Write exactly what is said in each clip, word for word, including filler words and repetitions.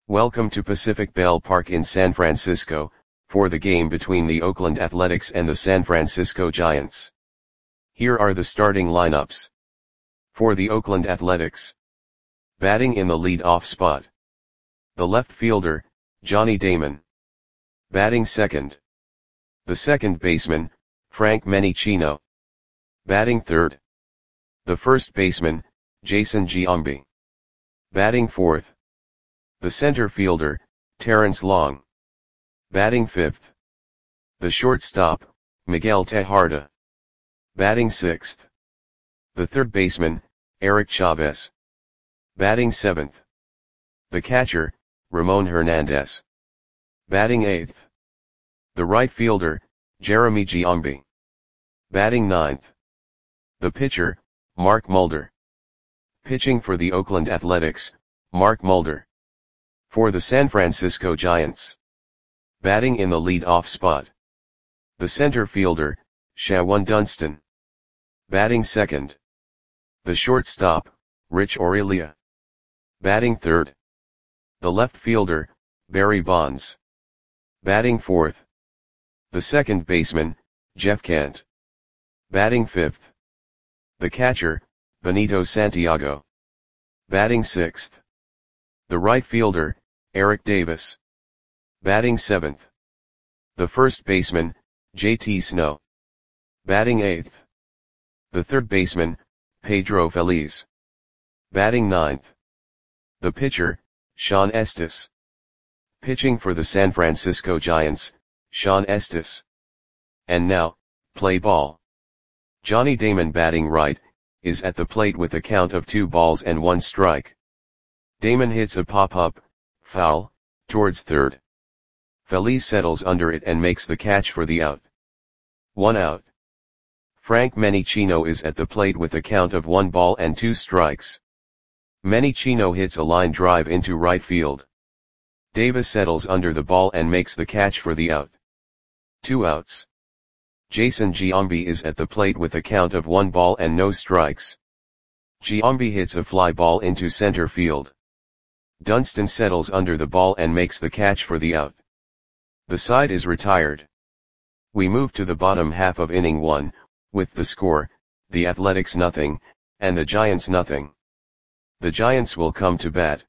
Welcome to Pacific Bell Park in San Francisco, for the game between the Oakland Athletics and the San Francisco Giants. Here are the starting lineups. For the Oakland Athletics. Batting in the lead-off spot. The left fielder, Johnny Damon. Batting second. The second baseman, Frank Menechino. Batting third. The first baseman, Jason Giambi. Batting fourth. The center fielder, Terrence Long. Batting fifth. The shortstop, Miguel Tejada. Batting sixth. The third baseman, Eric Chavez. Batting seventh. The catcher, Ramon Hernandez. Batting eighth. The right fielder, Jeremy Giambi. Batting ninth. The pitcher, Mark Mulder. Pitching for the Oakland Athletics, Mark Mulder. For the San Francisco Giants. Batting in the lead-off spot. The center fielder, Shawon Dunston. Batting second. The shortstop, Rich Aurilia. Batting third. The left fielder, Barry Bonds. Batting fourth. The second baseman, Jeff Kent. Batting fifth. The catcher, Benito Santiago. Batting sixth. The right fielder, Eric Davis. Batting seventh. The first baseman, J T Snow. Batting eighth. The third baseman, Pedro Feliz. Batting ninth. The pitcher, Sean Estes. Pitching for the San Francisco Giants, Sean Estes. And now, play ball. Johnny Damon batting right, is at the plate with a count of two balls and one strike. Damon hits a pop-up, foul, towards third. Feliz settles under it and makes the catch for the out. One out. Frank Menechino is at the plate with a count of one ball and two strikes. Menechino hits a line drive into right field. Davis settles under the ball and makes the catch for the out. Two outs. Jason Giambi is at the plate with a count of one ball and no strikes. Giambi hits a fly ball into center field. Dunston settles under the ball and makes the catch for the out. The side is retired. We move to the bottom half of inning one, with the score, the Athletics nothing, and the Giants nothing. The Giants will come to bat.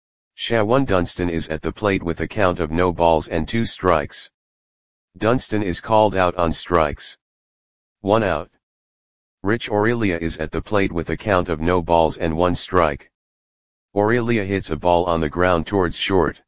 Shawon Dunston is at the plate with a count of no balls and two strikes. Dunston is called out on strikes. One out. Rich Aurilia is at the plate with a count of no balls and one strike. Aurilia hits a ball on the ground towards short.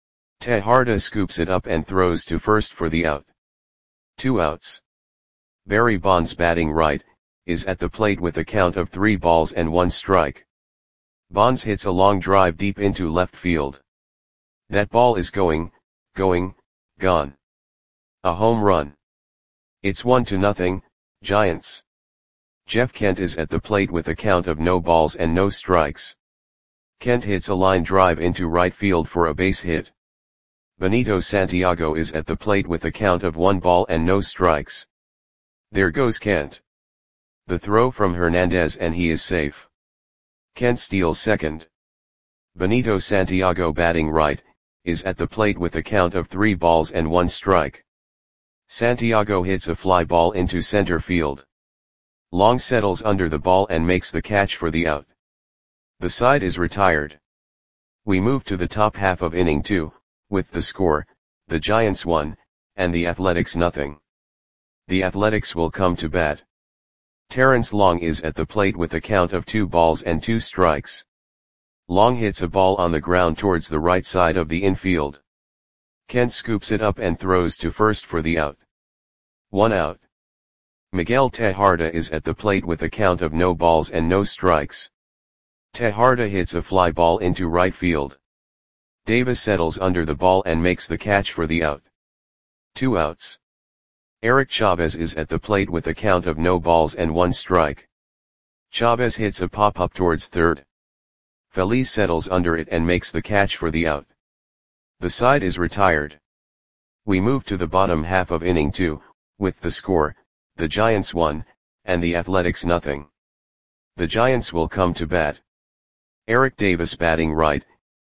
Tejada scoops it up and throws to first for the out. Two outs. Barry Bonds batting right, is at the plate with a count of three balls and one strike. Bonds hits a long drive deep into left field. That ball is going, going, gone. A home run. It's one to nothing, Giants. Jeff Kent is at the plate with a count of no balls and no strikes. Kent hits a line drive into right field for a base hit. Benito Santiago is at the plate with a count of one ball and no strikes. There goes Kent. The throw from Hernandez and he is safe. Kent steals second. Benito Santiago batting right, is at the plate with a count of three balls and one strike. Santiago hits a fly ball into center field. Long settles under the ball and makes the catch for the out. The side is retired. We move to the top half of inning two, with the score, the Giants one, and the Athletics nothing. The Athletics will come to bat. Terrence Long is at the plate with a count of two balls and two strikes. Long hits a ball on the ground towards the right side of the infield. Kent scoops it up and throws to first for the out. One out. Miguel Tejada is at the plate with a count of no balls and no strikes. Tejada hits a fly ball into right field. Davis settles under the ball and makes the catch for the out. Two outs. Eric Chavez is at the plate with a count of no balls and one strike. Chavez hits a pop-up towards third. Feliz settles under it and makes the catch for the out. The side is retired. We move to the bottom half of inning two, with the score, the Giants one, and the Athletics nothing. The Giants will come to bat. Eric Davis batting right,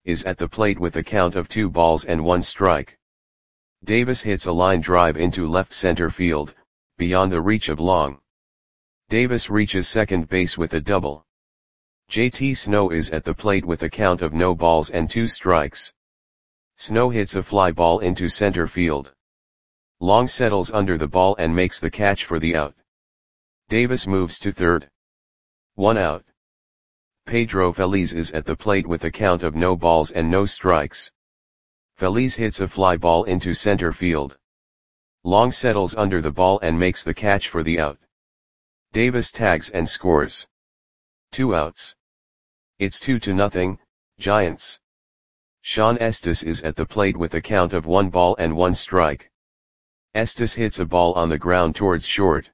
is at the plate with a count of two balls and one strike. Davis hits a line drive into left center field, beyond the reach of Long. Davis reaches second base with a double. J T Snow is at the plate with a count of no balls and two strikes. Snow hits a fly ball into center field. Long settles under the ball and makes the catch for the out. Davis moves to third. One out. Pedro Feliz is at the plate with a count of no balls and no strikes. Feliz hits a fly ball into center field. Long settles under the ball and makes the catch for the out. Davis tags and scores. Two outs. It's two to nothing, Giants. Sean Estes is at the plate with a count of one ball and one strike. Estes hits a ball on the ground towards short.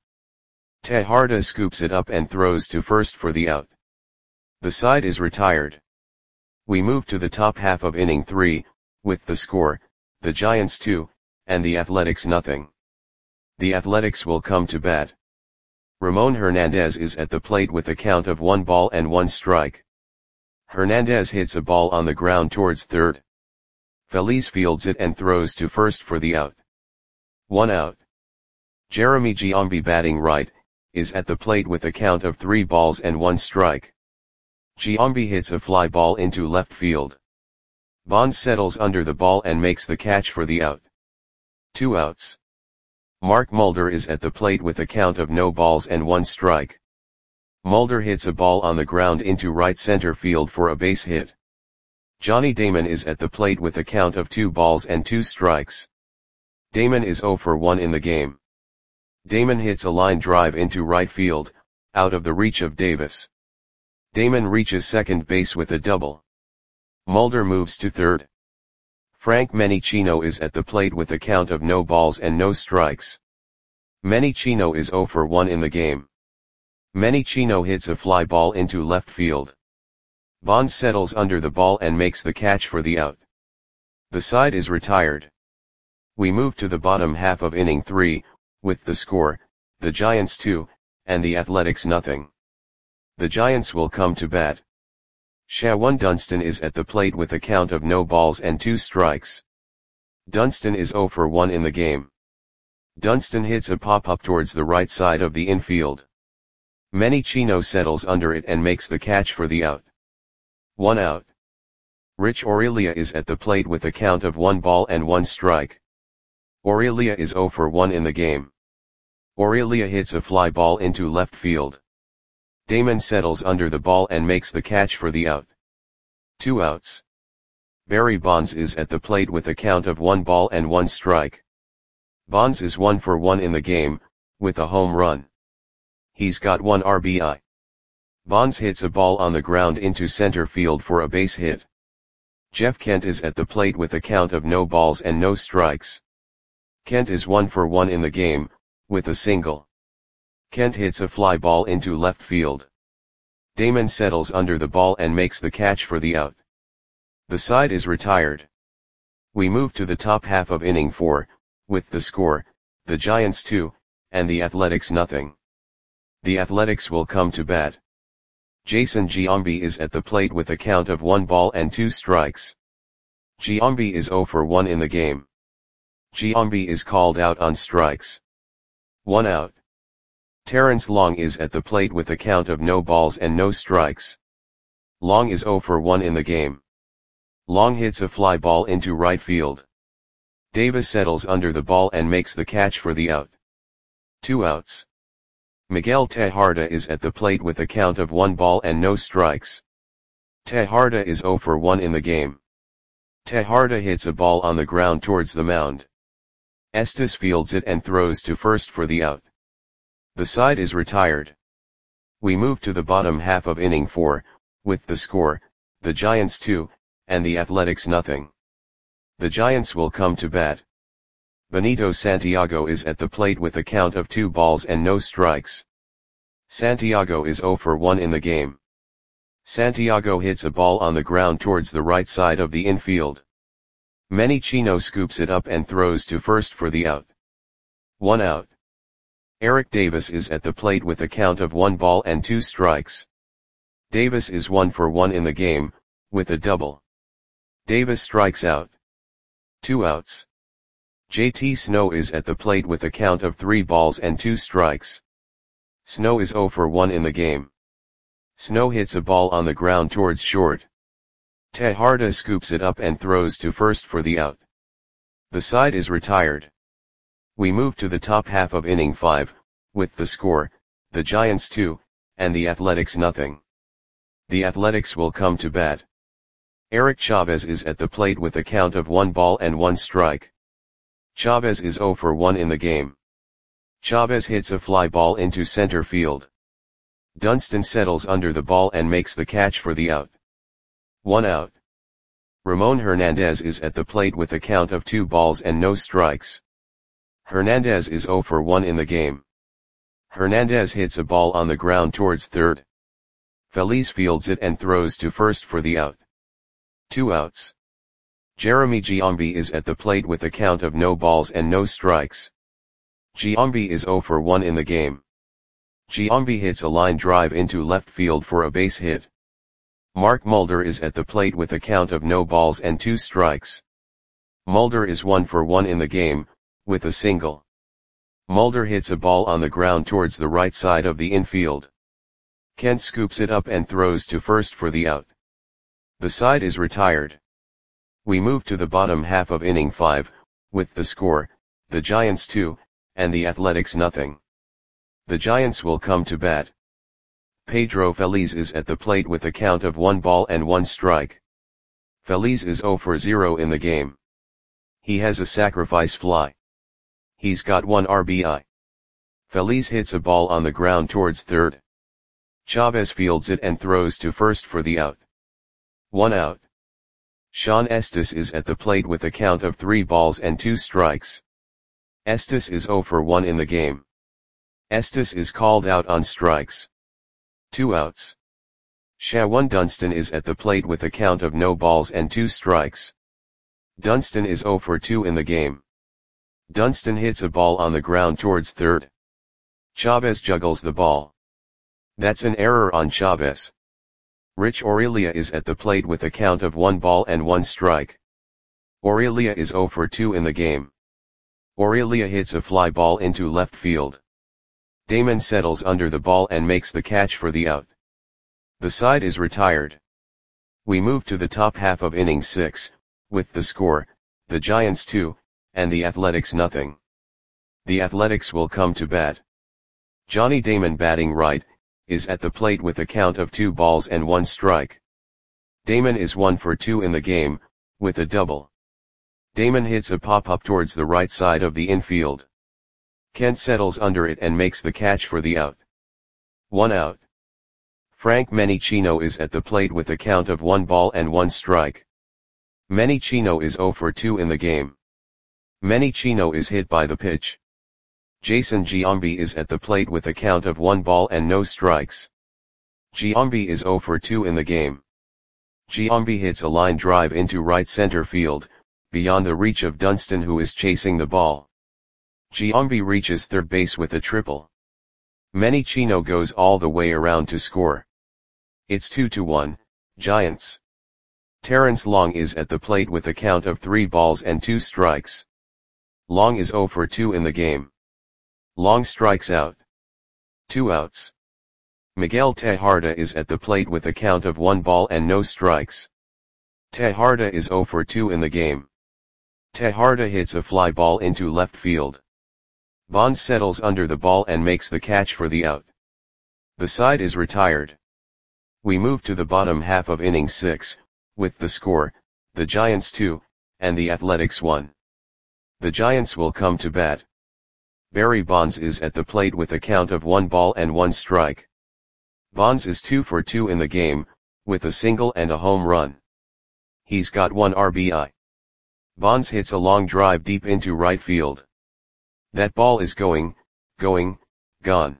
Tejada scoops it up and throws to first for the out. The side is retired. We move to the top half of inning three, with the score, the Giants two, and the Athletics nothing. The Athletics will come to bat. Ramon Hernandez is at the plate with a count of one ball and one strike. Hernandez hits a ball on the ground towards third. Feliz fields it and throws to first for the out. One out. Jeremy Giambi, batting right, is at the plate with a count of three balls and one strike. Giambi hits a fly ball into left field. Bonds settles under the ball and makes the catch for the out. Two outs. Mark Mulder is at the plate with a count of no balls and one strike. Mulder hits a ball on the ground into right center field for a base hit. Johnny Damon is at the plate with a count of two balls and two strikes. Damon is zero for one in the game. Damon hits a line drive into right field, out of the reach of Davis. Damon reaches second base with a double. Mulder moves to third. Frank Menichino is at the plate with a count of no balls and no strikes. Menichino is zero for one in the game. Menichino hits a fly ball into left field. Bonds settles under the ball and makes the catch for the out. The side is retired. We move to the bottom half of inning three, with the score, the Giants two, and the Athletics nothing. The Giants will come to bat. Shawan Dunston is at the plate with a count of no balls and two strikes. Dunston is zero for one in the game. Dunston hits a pop-up towards the right side of the infield. Menichino settles under it and makes the catch for the out. One out. Rich Aurelia is at the plate with a count of one ball and one strike. Aurelia is zero for one in the game. Aurelia hits a fly ball into left field. Damon settles under the ball and makes the catch for the out. Two outs. Barry Bonds is at the plate with a count of one ball and one strike. Bonds is one for one in the game, with a home run. He's got one R B I. Bonds hits a ball on the ground into center field for a base hit. Jeff Kent is at the plate with a count of no balls and no strikes. Kent is one for one in the game, with a single. Kent hits a fly ball into left field. Damon settles under the ball and makes the catch for the out. The side is retired. We move to the top half of inning four, with the score, the Giants two, and the Athletics nothing. The Athletics will come to bat. Jason Giambi is at the plate with a count of one ball and two strikes. Giambi is zero for one in the game. Giambi is called out on strikes. One out. Terrence Long is at the plate with a count of no balls and no strikes. Long is zero for one in the game. Long hits a fly ball into right field. Davis settles under the ball and makes the catch for the out. Two outs. Miguel Tejada is at the plate with a count of one ball and no strikes. Tejada is zero for one in the game. Tejada hits a ball on the ground towards the mound. Estes fields it and throws to first for the out. The side is retired. We move to the bottom half of inning four, with the score, the Giants two, and the Athletics nothing. The Giants will come to bat. Benito Santiago is at the plate with a count of two balls and no strikes. Santiago is zero for one in the game. Santiago hits a ball on the ground towards the right side of the infield. Menichino scoops it up and throws to first for the out. One out. Eric Davis is at the plate with a count of one ball and two strikes. Davis is one for one in the game, with a double. Davis strikes out. Two outs. J T Snow is at the plate with a count of three balls and two strikes. Snow is oh for one in the game. Snow hits a ball on the ground towards short. Tejada scoops it up and throws to first for the out. The side is retired. We move to the top half of inning five, with the score, the Giants two, and the Athletics nothing. The Athletics will come to bat. Eric Chavez is at the plate with a count of one ball and one strike. Chavez is oh for one in the game. Chavez hits a fly ball into center field. Dunston settles under the ball and makes the catch for the out. One out. Ramon Hernandez is at the plate with a count of two balls and no strikes. Hernandez is oh for one in the game. Hernandez hits a ball on the ground towards third. Feliz fields it and throws to first for the out. Two outs. Jeremy Giambi is at the plate with a count of no balls and no strikes. Giambi is oh for one in the game. Giambi hits a line drive into left field for a base hit. Mark Mulder is at the plate with a count of no balls and two strikes. Mulder is one for one in the game, with a single. Mulder hits a ball on the ground towards the right side of the infield. Kent scoops it up and throws to first for the out. The side is retired. We move to the bottom half of inning five, with the score, the Giants two, and the Athletics nothing. The Giants will come to bat. Pedro Feliz is at the plate with a count of one ball and one strike. Feliz is oh for zero in the game. He has a sacrifice fly. He's got one R B I. Feliz hits a ball on the ground towards third. Chavez fields it and throws to first for the out. One out. Sean Estes is at the plate with a count of three balls and two strikes. Estes is oh for one in the game. Estes is called out on strikes. Two outs. Shawan Dunston is at the plate with a count of no balls and two strikes. Dunston is oh for two in the game. Dunston hits a ball on the ground towards third. Chavez juggles the ball. That's an error on Chavez. Rich Aurelia is at the plate with a count of one ball and one strike. Aurelia is oh for two in the game. Aurelia hits a fly ball into left field. Damon settles under the ball and makes the catch for the out. The side is retired. We move to the top half of inning six, with the score, the Giants two, and the Athletics nothing. The Athletics will come to bat. Johnny Damon batting right, is at the plate with a count of two balls and one strike. Damon is one for two in the game, with a double. Damon hits a pop-up towards the right side of the infield. Kent settles under it and makes the catch for the out. One out. Frank Menicino is at the plate with a count of one ball and one strike. Menicino is oh for two in the game. Menicino is hit by the pitch. Jason Giambi is at the plate with a count of one ball and no strikes. Giambi is oh for two in the game. Giambi hits a line drive into right center field, beyond the reach of Dunston who is chasing the ball. Giambi reaches third base with a triple. Menicino goes all the way around to score. It's two to one, Giants. Terrence Long is at the plate with a count of three balls and two strikes. Long is oh for two in the game. Long strikes out. Two outs. Miguel Tejada is at the plate with a count of one ball and no strikes. Tejada is oh for two in the game. Tejada hits a fly ball into left field. Bonds settles under the ball and makes the catch for the out. The side is retired. We move to the bottom half of inning six, with the score, the Giants two, and the Athletics one. The Giants will come to bat. Barry Bonds is at the plate with a count of one ball and one strike. Bonds is two for two in the game, with a single and a home run. He's got one R B I. Bonds hits a long drive deep into right field. That ball is going, going, gone.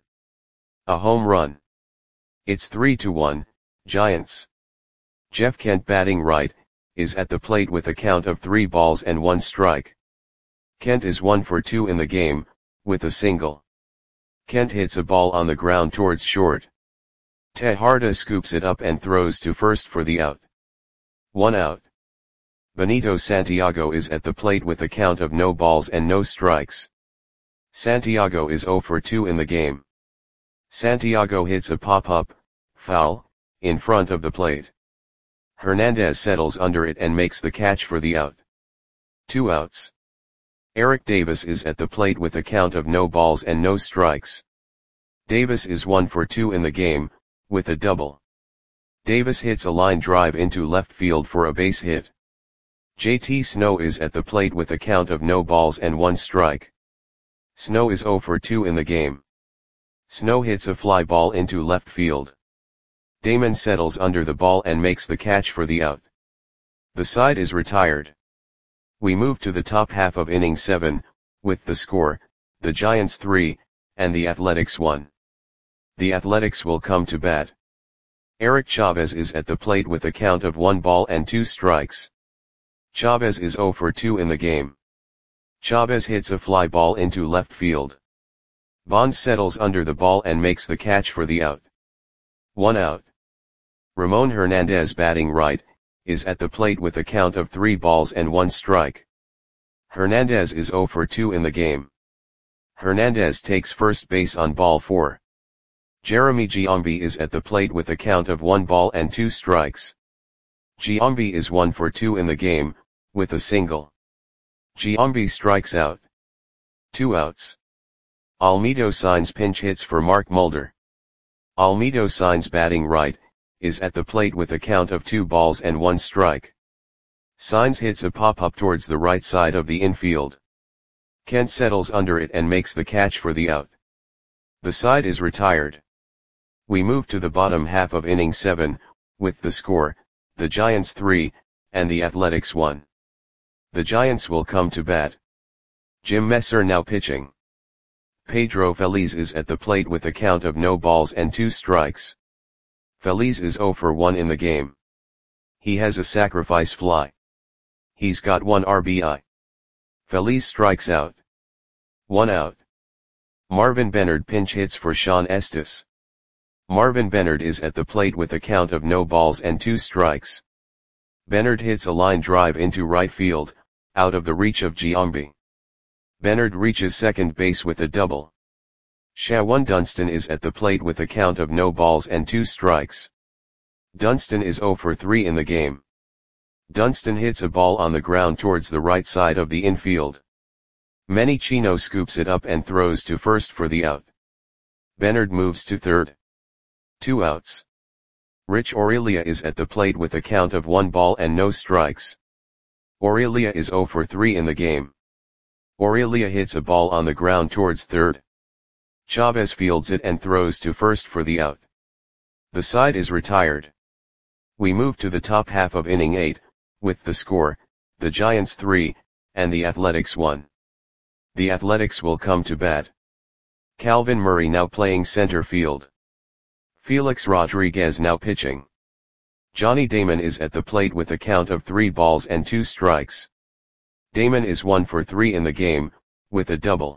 A home run. It's three to one, Giants. Jeff Kent batting right, is at the plate with a count of three balls and one strike. Kent is one for two in the game, with a single. Kent hits a ball on the ground towards short. Tejada scoops it up and throws to first for the out. One out. Benito Santiago is at the plate with a count of no balls and no strikes. Santiago is zero for two in the game. Santiago hits a pop-up, foul, in front of the plate. Hernandez settles under it and makes the catch for the out. Two outs. Eric Davis is at the plate with a count of no balls and no strikes. Davis is one for two in the game, with a double. Davis hits a line drive into left field for a base hit. J T Snow is at the plate with a count of no balls and one strike. Snow is zero for two in the game. Snow hits a fly ball into left field. Damon settles under the ball and makes the catch for the out. The side is retired. We move to the top half of inning seven, with the score, the Giants three, and the Athletics one. The Athletics will come to bat. Eric Chavez is at the plate with a count of one ball and two strikes. Chavez is zero for two in the game. Chavez hits a fly ball into left field. Bonds settles under the ball and makes the catch for the out. One out. Ramon Hernandez, batting right, is at the plate with a count of three balls and one strike. Hernandez is zero for two in the game. Hernandez takes first base on ball four. Jeremy Giambi is at the plate with a count of one ball and two strikes. Giambi is one for two in the game, with a single. Giambi strikes out. Two outs. Almedo Signs pinch hits for Mark Mulder. Almedo Signs, batting right, is at the plate with a count of two balls and one strike. Signs hits a pop-up towards the right side of the infield. Kent settles under it and makes the catch for the out. The side is retired. We move to the bottom half of inning seven, with the score, the Giants three, and the Athletics one. The Giants will come to bat. Jim Messer now pitching. Pedro Feliz is at the plate with a count of no balls and two strikes. Feliz is zero for one in the game. He has a sacrifice fly. He's got one R B I. Feliz strikes out. One out. Marvin Bennard pinch hits for Sean Estes. Marvin Bennard is at the plate with a count of no balls and two strikes. Bennard hits a line drive into right field, out of the reach of Giambi. Bennard reaches second base with a double. Shawan Dunston is at the plate with a count of no balls and two strikes. Dunston is zero for three in the game. Dunston hits a ball on the ground towards the right side of the infield. Manny Chino scoops it up and throws to first for the out. Bennard moves to third. Two outs. Rich Aurelia is at the plate with a count of one ball and no strikes. Aurelia is zero for three in the game. Aurelia hits a ball on the ground towards third. Chavez fields it and throws to first for the out. The side is retired. We move to the top half of inning eight, with the score, the Giants three, and the Athletics one. The Athletics will come to bat. Calvin Murray now playing center field. Felix Rodriguez now pitching. Johnny Damon is at the plate with a count of three balls and two strikes. Damon is one for three in the game, with a double.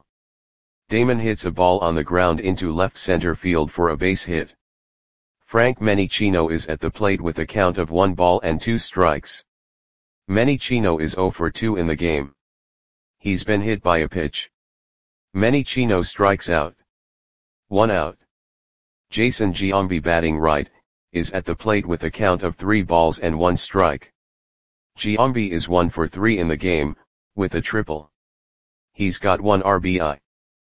Damon hits a ball on the ground into left center field for a base hit. Frank Menichino is at the plate with a count of one ball and two strikes. Menichino is zero for two in the game. He's been hit by a pitch. Menichino strikes out. One out. Jason Giambi, batting right, is at the plate with a count of three balls and one strike. Giambi is one for three in the game, with a triple. He's got one R B I.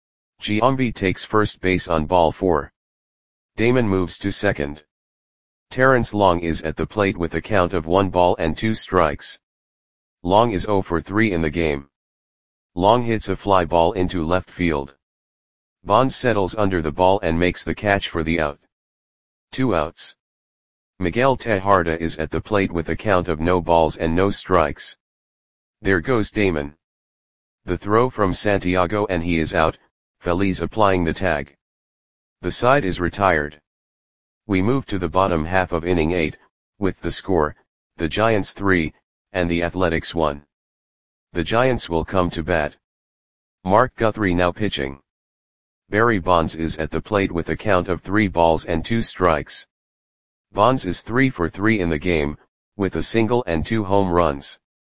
Giambi takes first base on ball four. Damon moves to second. Terrence Long is at the plate with a count of one ball and two strikes. Long is zero for three in the game. Long hits a fly ball into left field. Bonds settles under the ball and makes the catch for the out. Two outs. Miguel Tejada is at the plate with a count of no balls and no strikes. There goes Damon. The throw from Santiago and he is out, Feliz applying the tag. The side is retired. We move to the bottom half of inning eight, with the score, the Giants three, and the Athletics one. The Giants will come to bat. Mark Guthrie now pitching. Barry Bonds is at the plate with a count of three balls and two strikes. Bonds is three for three in the game, with a single and two home runs.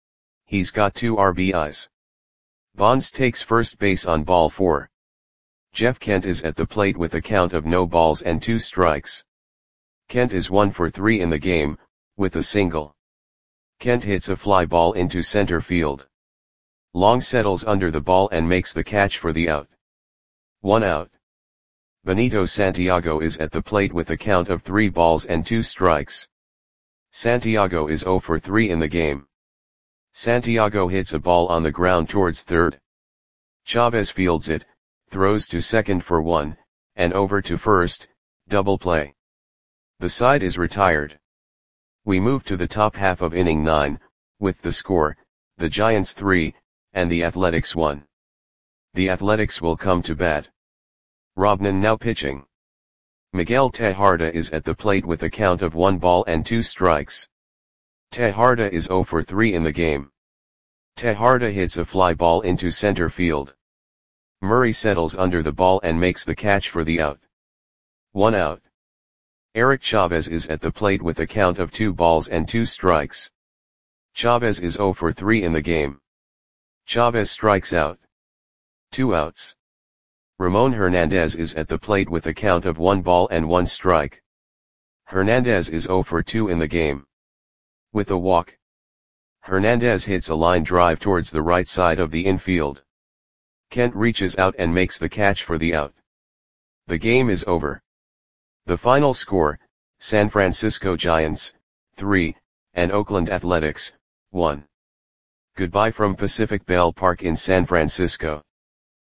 He's got two R B Is. Bonds takes first base on ball four. Jeff Kent is at the plate with a count of no balls and two strikes. Kent is one for three in the game, with a single. Kent hits a fly ball into center field. Long settles under the ball and makes the catch for the out. One out. Benito Santiago is at the plate with a count of three balls and two strikes. Santiago is zero for three in the game. Santiago hits a ball on the ground towards third. Chavez fields it, throws to second for one, and over to first, double play. The side is retired. We move to the top half of inning nine, with the score, the Giants three, and the Athletics one. The Athletics will come to bat. Robnan now pitching. Miguel Tejada is at the plate with a count of one ball and two strikes. Tejada is zero for three in the game. Tejada hits a fly ball into center field. Murray settles under the ball and makes the catch for the out. One out. Eric Chavez is at the plate with a count of two balls and two strikes. Chavez is zero for three in the game. Chavez strikes out. Two outs. Ramon Hernandez is at the plate with a count of one ball and one strike. Hernandez is zero for two in the game. With a walk. Hernandez hits a line drive towards the right side of the infield. Kent reaches out and makes the catch for the out. The game is over. The final score, San Francisco Giants, three, and Oakland Athletics, one. Goodbye from Pacific Bell Park in San Francisco.